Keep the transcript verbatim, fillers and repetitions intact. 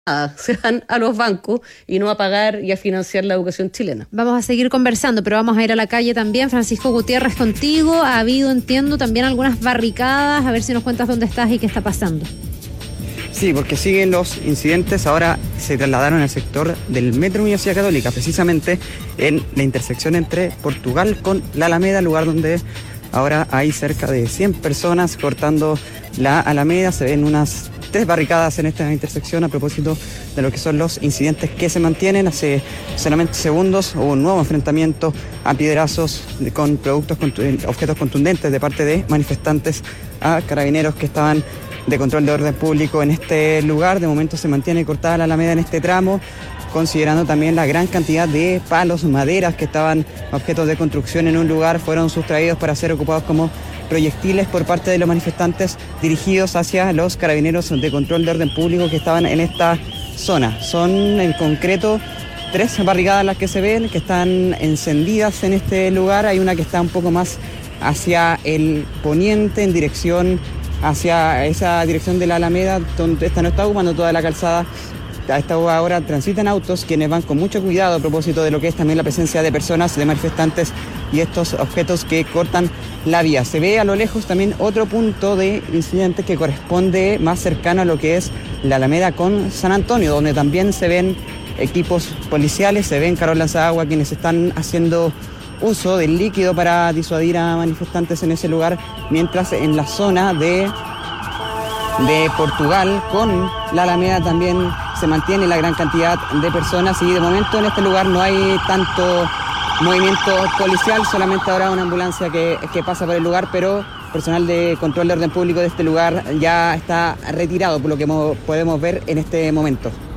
se van a los bancos y no a pagar y a financiar la educación chilena. Vamos a seguir conversando, pero vamos a ir a la calle también. Francisco Gutiérrez, contigo. Ha habido, entiendo, también algunas barricadas. A ver si nos cuentas dónde estás y qué está pasando. Sí, porque siguen los incidentes. Ahora se trasladaron al sector del Metro Universidad Católica, precisamente en la intersección entre Portugal con la Alameda, lugar donde ahora hay cerca de cien personas cortando la Alameda. Se ven unas tres barricadas en esta intersección a propósito de lo que son los incidentes que se mantienen. Hace solamente segundos hubo un nuevo enfrentamiento a piedrazos con productos, objetos contundentes de parte de manifestantes a carabineros que estaban de control de orden público en este lugar. De momento se mantiene cortada la Alameda en este tramo, considerando también la gran cantidad de palos, maderas que estaban objetos de construcción en un lugar, fueron sustraídos para ser ocupados como proyectiles por parte de los manifestantes dirigidos hacia los carabineros de control de orden público que estaban en esta zona. Son en concreto tres barricadas las que se ven, que están encendidas en este lugar. Hay una que está un poco más hacia el poniente, en dirección hacia esa dirección de la Alameda, donde esta no está ocupando toda la calzada. A esta hora transitan autos, quienes van con mucho cuidado a propósito de lo que es también la presencia de personas, de manifestantes y estos objetos que cortan la vía. Se ve a lo lejos también otro punto de incidente que corresponde más cercano a lo que es la Alameda con San Antonio, donde también se ven equipos policiales, se ven carros lanzaagua quienes están haciendo uso del líquido para disuadir a manifestantes en ese lugar, mientras en la zona de, de Portugal con la Alameda también se mantiene la gran cantidad de personas y de momento en este lugar no hay tanto movimiento policial, solamente ahora una ambulancia que, que pasa por el lugar, pero personal de control de orden público de este lugar ya está retirado, por lo que podemos ver en este momento.